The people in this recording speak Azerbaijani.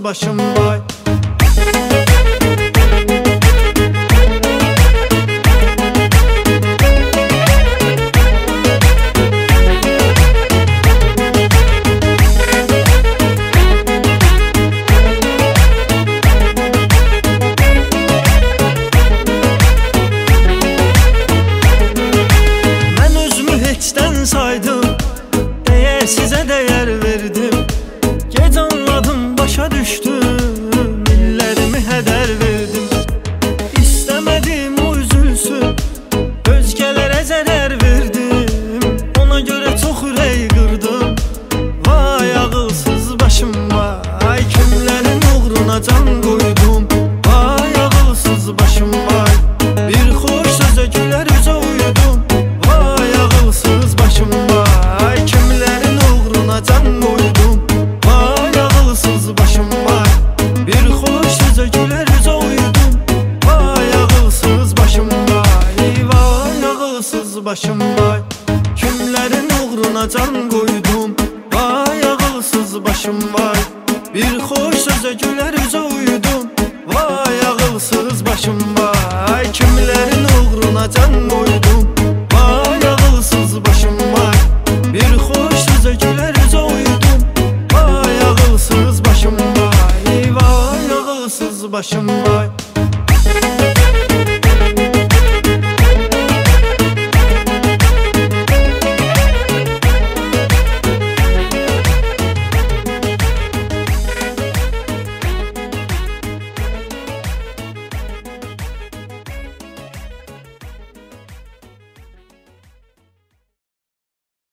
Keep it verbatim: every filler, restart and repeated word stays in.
başım vay. Saydım, değer size değer verdim. Gec anladım, başa düştüm, illərimi hədər verdim. İstəmədim o üzülsün, özgələrə zərər verdim. Ona görə çox ürək qırdım. Vay ağılsız başım vay, kimlərin uğruna can qoydum. Vay ağılsız başım vay, bir xoş sözə gülər üzə uydum. Vay ağılsız başım vay, kimlərin uğruna can qoydum. Vay ağılsız başım vay, bir xoş sözə gülər üzə uydum. Vay ağılsız başım vay, vay ağılsız başım vay, kimlərin uğruna can qoydum. Vay ağılsız başım vay, bir xoş sözə gülər üzə uydum. Vay ağılsız başım vay, kimlərin uğruna can qoydum. Vay ağılsız başım vay, bir xoş sözə gülər üzə uydum. Vay ağılsız başım vay, vay ağılsız başım vay.